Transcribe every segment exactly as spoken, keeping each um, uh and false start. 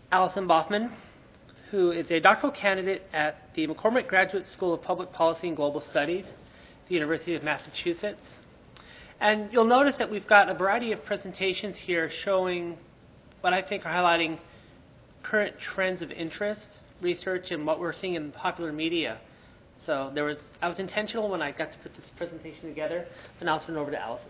Allison Bothman, who is a doctoral candidate at the McCormick Graduate School of Public Policy and Global Studies at the University of Massachusetts. And you'll notice that we've got a variety of presentations here showing what I think are highlighting current trends of interest, research, and what we're seeing in popular media. So there was, I was intentional when I got to put this presentation together, and I'll turn it over to Allison.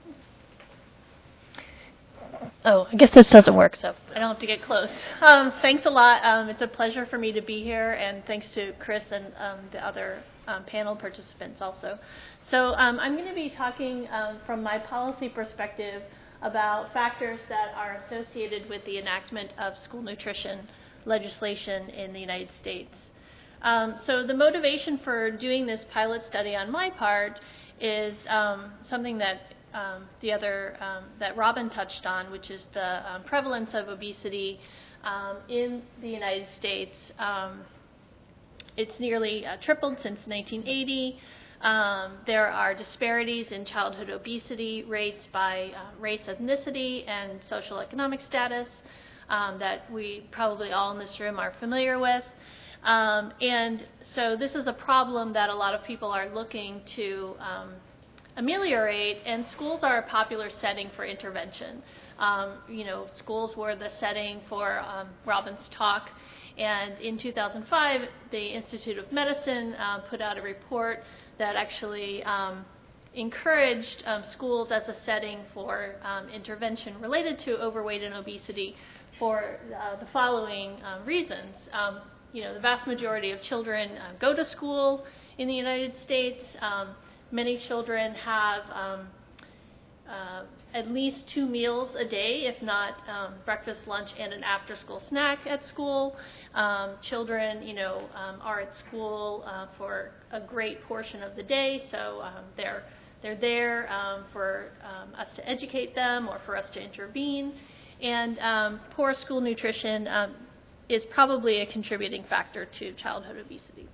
Oh, I guess this doesn't work, so I don't have to get close. Um, thanks a lot. Um, it's a pleasure for me to be here, and thanks to Chris and um, the other um, panel participants also. So um, I'm going to be talking um, from my policy perspective about factors that are associated with the enactment of school nutrition legislation in the United States. Um, so the motivation for doing this pilot study on my part is um, something that um, the other, um, that Robin touched on, which is the um, prevalence of obesity um, in the United States. Um, it's nearly uh, tripled since nineteen eighty. Um, there are disparities in childhood obesity rates by uh, race, ethnicity, and social economic status um, that we probably all in this room are familiar with. Um, and so this is a problem that a lot of people are looking to um, ameliorate, and schools are a popular setting for intervention. Um, you know, schools were the setting for um, Robin's talk, and in two thousand five, the Institute of Medicine uh, put out a report that actually um, encouraged um, schools as a setting for um, intervention related to overweight and obesity for uh, the following um, reasons. Um, you know, the vast majority of children uh, go to school in the United States. Um, many children have um, uh, at least two meals a day, if not um, breakfast, lunch, and an after-school snack at school. Um, children, you know, um, are at school uh, for a great portion of the day, so um, they're they're there um, for um, us to educate them or for us to intervene. And um, poor school nutrition um, is probably a contributing factor to childhood obesity.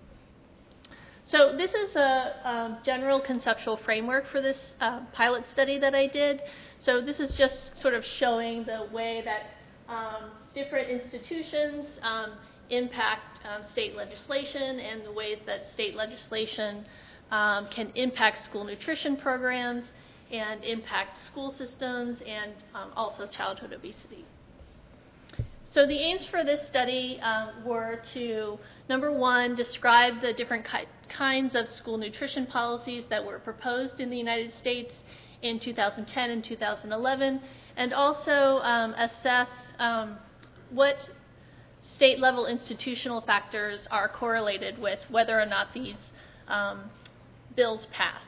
So this is a, a general conceptual framework for this uh, pilot study that I did. So this is just sort of showing the way that um, different institutions um, impact um, state legislation and the ways that state legislation um, can impact school nutrition programs and impact school systems and um, also childhood obesity. So the aims for this study um, were to, number one, describe the different ki kinds of school nutrition policies that were proposed in the United States in two thousand ten and two thousand eleven, and also um, assess um, what state-level institutional factors are correlated with whether or not these um, bills pass.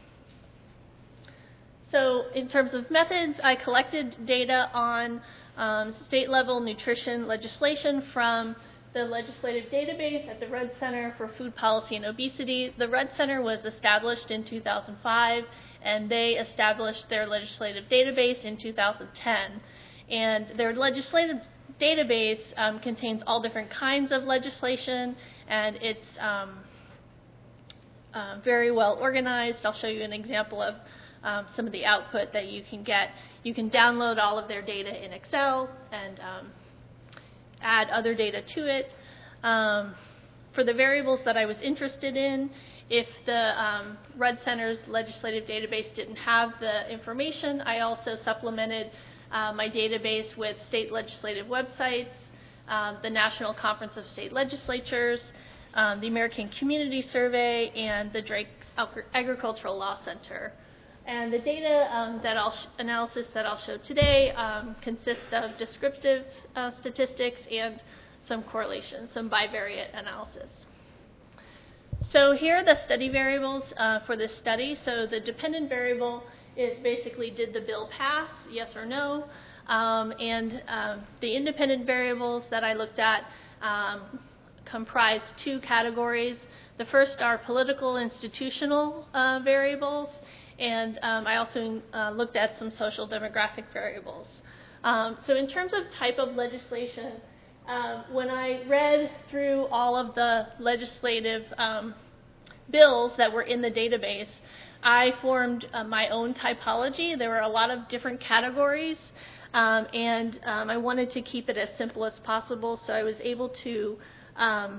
So in terms of methods, I collected data on um, state-level nutrition legislation from the legislative database at the Rudd Center for Food Policy and Obesity. The Rudd Center was established in two thousand five, and they established their legislative database in two thousand ten. And their legislative database um, contains all different kinds of legislation, and it's um, uh, very well organized. I'll show you an example of um, some of the output that you can get. You can download all of their data in Excel and um, add other data to it. Um, for the variables that I was interested in, if the um, Rudd Center's legislative database didn't have the information, I also supplemented uh, my database with state legislative websites, um, the National Conference of State Legislatures, um, the American Community Survey, and the Drake Agricultural Law Center. And the data um, that I'll analysis that I'll show today um, consists of descriptive uh, statistics and some correlations, some bivariate analysis. So here are the study variables uh, for this study. So the dependent variable is basically did the bill pass, yes or no. Um, and um, the independent variables that I looked at um, comprise two categories. The first are political institutional uh, variables, and um, I also uh, looked at some social demographic variables. Um, so in terms of type of legislation, uh, when I read through all of the legislative um, bills that were in the database, I formed uh, my own typology. There were a lot of different categories. Um, and um, I wanted to keep it as simple as possible, so I was able to um,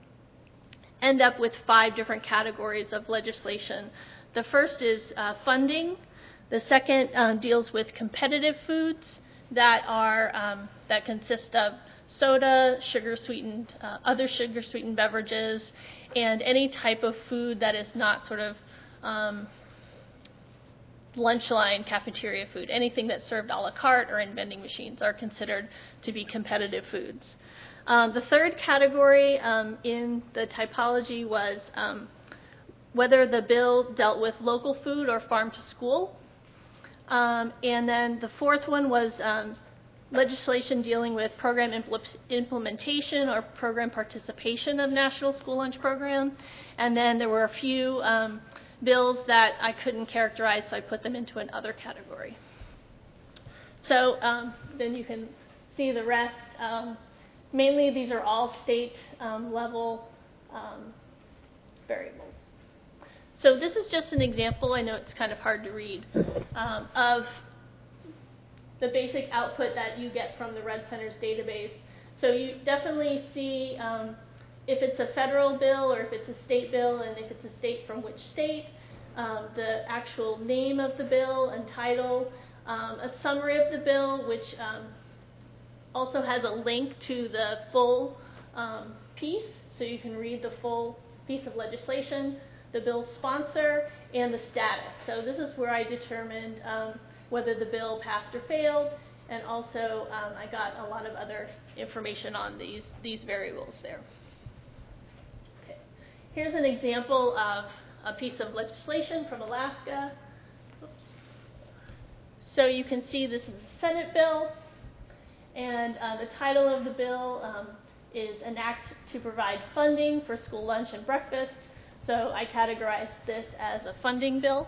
end up with five different categories of legislation. The first is uh, funding. The second uh, deals with competitive foods that are um, that consist of soda, sugar-sweetened, uh, other sugar-sweetened beverages, and any type of food that is not sort of um, lunch line cafeteria food. Anything that's served a la carte or in vending machines are considered to be competitive foods. Um, the third category um, in the typology was um, whether the bill dealt with local food or farm to school. Um, and then the fourth one was um, legislation dealing with program impl- implementation or program participation of National School Lunch Program. And then there were a few um, bills that I couldn't characterize, so I put them into another category. So um, then you can see the rest. Um, mainly these are all state um, level um, variables. So this is just an example, I know it's kind of hard to read, um, of the basic output that you get from the Red Centers database. So you definitely see um, if it's a federal bill or if it's a state bill, and if it's a state, from which state, um, the actual name of the bill and title, um, a summary of the bill, which um, also has a link to the full um, piece, so you can read the full piece of legislation, the bill's sponsor, and the status. So this is where I determined um, whether the bill passed or failed, and also um, I got a lot of other information on these, these variables there. Okay. Here's an example of a piece of legislation from Alaska. Oops. So you can see this is a Senate bill, and uh, the title of the bill um, is an act to provide funding for school lunch and breakfast. So I categorized this as a funding bill.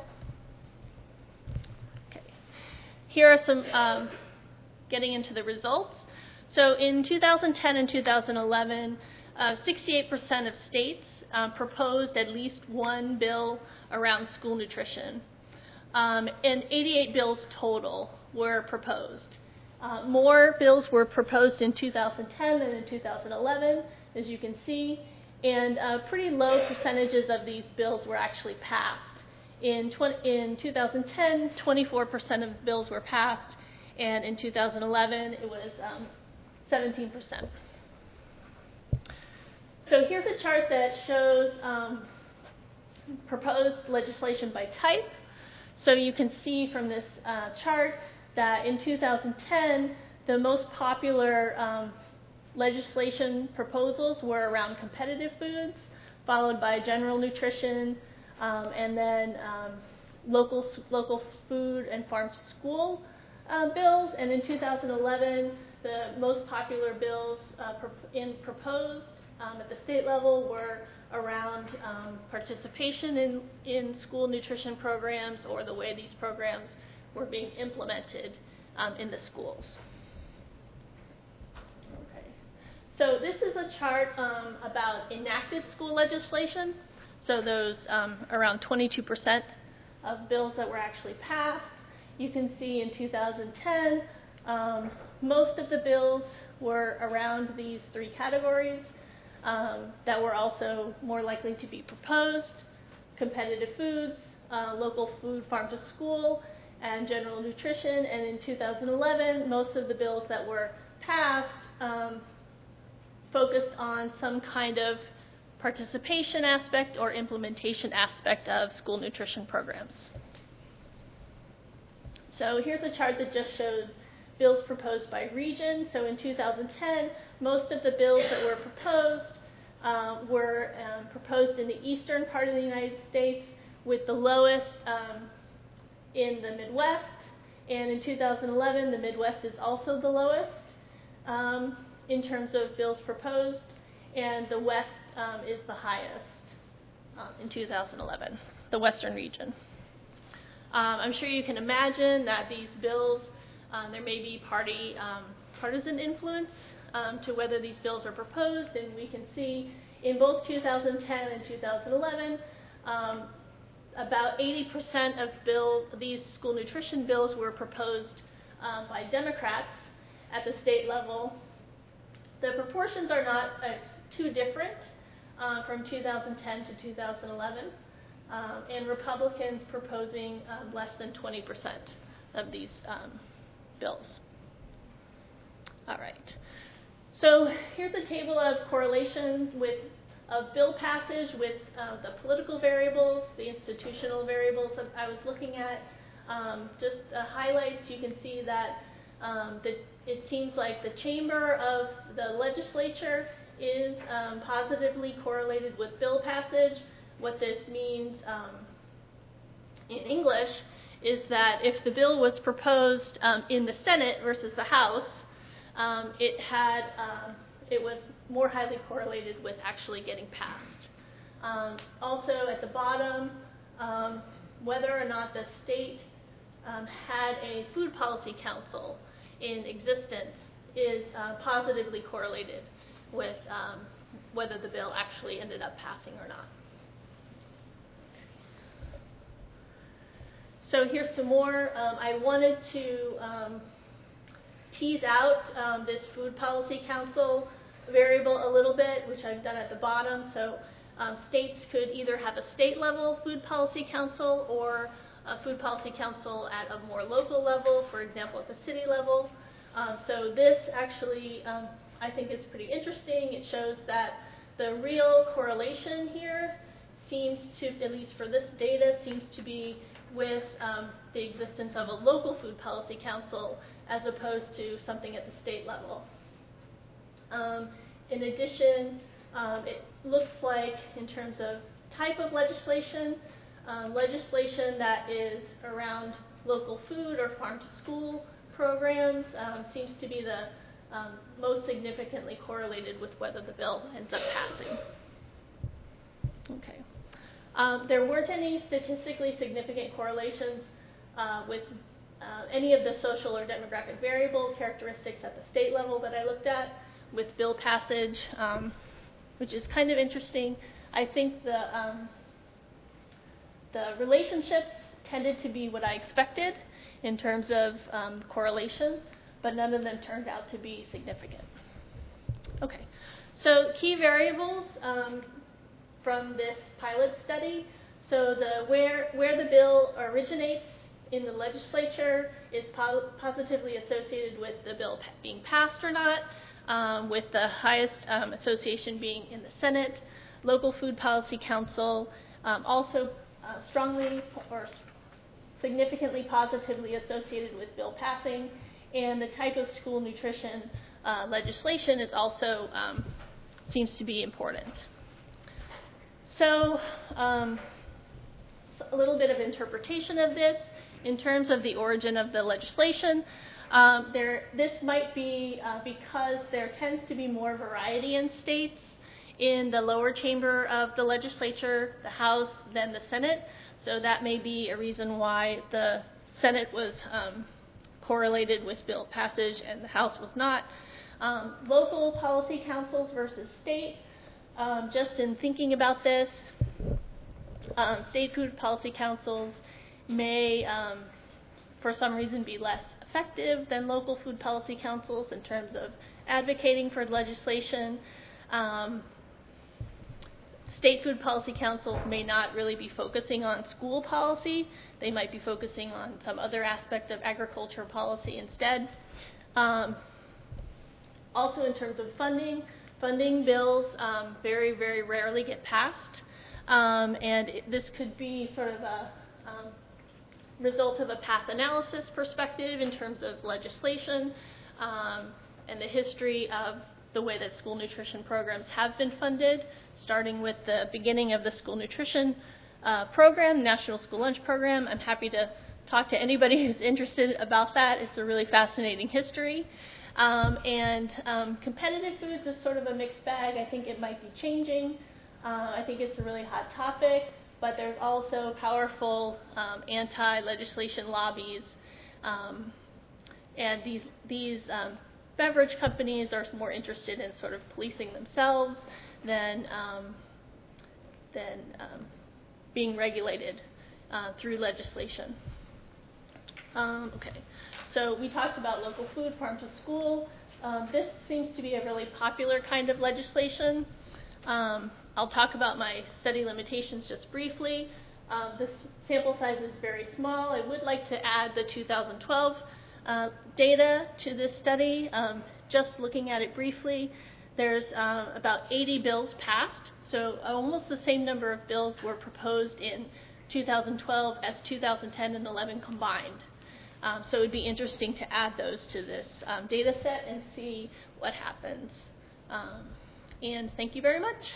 Okay. Here are some, um, getting into the results. So in two thousand ten and two thousand eleven, uh, sixty-eight percent of states um, proposed at least one bill around school nutrition. Um, and eighty-eight bills total were proposed. Uh, more bills were proposed in two thousand ten than in two thousand eleven, as you can see. And uh, pretty low percentages of these bills were actually passed. In, tw- in two thousand ten, twenty-four percent of bills were passed, and in two thousand eleven, it was um, seventeen percent. So here's a chart that shows um, proposed legislation by type. So you can see from this uh, chart that in two thousand ten, the most popular um, legislation proposals were around competitive foods, followed by general nutrition, um, and then um, local local food and farm to school uh, bills. And in two thousand eleven, the most popular bills uh, pro- in proposed um, at the state level were around um, participation in, in school nutrition programs, or the way these programs were being implemented um, in the schools. So this is a chart um, about enacted school legislation. So those um, around twenty-two percent of bills that were actually passed. You can see in two thousand ten, um, most of the bills were around these three categories um, that were also more likely to be proposed: competitive foods, uh, local food, farm to school, and general nutrition. And in two thousand eleven, most of the bills that were passed um, focused on some kind of participation aspect or implementation aspect of school nutrition programs. So here's a chart that just showed bills proposed by region. So in two thousand ten, most of the bills that were proposed uh, were um, proposed in the eastern part of the United States, with the lowest um, in the Midwest. And in two thousand eleven, the Midwest is also the lowest Um, in terms of bills proposed, and the West um, is the highest um, in two thousand eleven, the Western region. Um, I'm sure you can imagine that these bills, um, there may be party um, partisan influence um, to whether these bills are proposed, and we can see in both two thousand ten and two thousand eleven, um, about eighty percent of bill, these school nutrition bills were proposed um, by Democrats at the state level. The proportions are not uh, too different uh, from two thousand ten to two thousand eleven, um, and Republicans proposing um, less than twenty percent of these um, bills. All right. So here's a table of correlation with of bill passage with uh, the political variables, the institutional variables that I was looking at. Um, just uh, highlights, you can see that um, the, it seems like the chamber of the legislature is um, positively correlated with bill passage. What this means um, in English is that if the bill was proposed um, in the Senate versus the House, um, it had uh, it was more highly correlated with actually getting passed. Um, also at the bottom, um, whether or not the state um, had a food policy council in existence is uh, positively correlated with um, whether the bill actually ended up passing or not. So here's some more. Um, I wanted to um, tease out um, this food policy council variable a little bit, which I've done at the bottom. So um, states could either have a state level food policy council or a food policy council at a more local level, for example, at the city level. Um, so this actually, um, I think, is pretty interesting. It shows that the real correlation here seems to, at least for this data, seems to be with um, the existence of a local food policy council as opposed to something at the state level. Um, in addition, um, it looks like in terms of type of legislation, um, legislation that is around local food or farm-to-school programs um, seems to be the um, most significantly correlated with whether the bill ends up passing. Okay. Um, there weren't any statistically significant correlations uh, with uh, any of the social or demographic variable characteristics at the state level that I looked at with bill passage, um, which is kind of interesting. I think the um, the relationships tended to be what I expected in terms of um, correlation, but none of them turned out to be significant. Okay, so key variables um, from this pilot study. So the where where the bill originates in the legislature is po positively associated with the bill pa being passed or not, um, with the highest um, association being in the Senate. Local Food Policy Council um, also uh, strongly or significantly positively associated with bill passing, and the type of school nutrition uh, legislation is also um, seems to be important. So um, a little bit of interpretation of this in terms of the origin of the legislation. Um, there, this might be uh, because there tends to be more variety in states in the lower chamber of the legislature, the House, than the Senate. So that may be a reason why the Senate was um, correlated with bill passage and the House was not. Um, local policy councils versus state. Um, just in thinking about this, um, state food policy councils may, um, for some reason, be less effective than local food policy councils in terms of advocating for legislation. Um, state food policy councils may not really be focusing on school policy. They might be focusing on some other aspect of agriculture policy instead. Um, also, in terms of funding, funding bills um, very, very rarely get passed. Um, and it, this could be sort of a um, result of a path analysis perspective in terms of legislation um, and the history of the way that school nutrition programs have been funded, starting with the beginning of the school nutrition uh, program, National School Lunch Program. I'm happy to talk to anybody who's interested about that. It's a really fascinating history. Um, and um, competitive foods is sort of a mixed bag. I think it might be changing. Uh, I think it's a really hot topic, but there's also powerful um, anti-legislation lobbies. Um, and these, these um, beverage companies are more interested in sort of policing themselves than, um, than um, being regulated uh, through legislation. Um, okay, So we talked about local food, farm to school. Um, this seems to be a really popular kind of legislation. Um, I'll talk about my study limitations just briefly. Um, this sample size is very small. I would like to add the two thousand twelve uh, data to this study. Um, just looking at it briefly, there's uh, about eighty bills passed, so almost the same number of bills were proposed in two thousand twelve as two thousand ten and eleven combined. Um, so it would be interesting to add those to this um, data set and see what happens. Um, and thank you very much.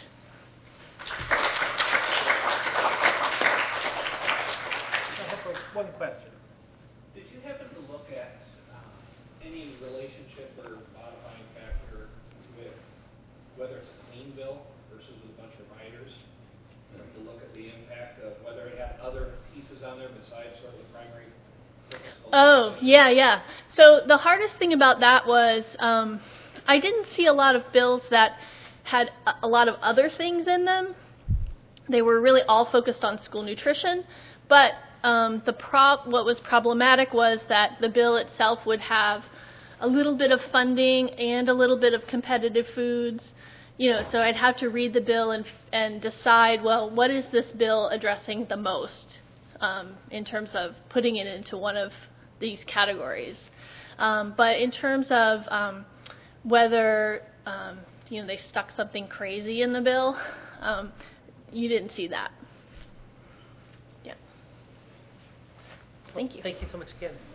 I have one question. Did you happen to look at um, any relationship or modifying factor with whether it's a clean bill versus with a bunch of riders? To look at the impact of whether it had other pieces on there besides sort of the primary purpose? Oh, yeah, yeah. So the hardest thing about that was um, I didn't see a lot of bills that had a, a lot of other things in them. They were really all focused on school nutrition, but um, the prob- what was problematic was that the bill itself would have a little bit of funding and a little bit of competitive foods. You know, so I'd have to read the bill and and decide, well, what is this bill addressing the most um, in terms of putting it into one of these categories. Um, but in terms of um, whether um, you know they stuck something crazy in the bill, um, you didn't see that. Yeah. Thank you. Thank you so much again.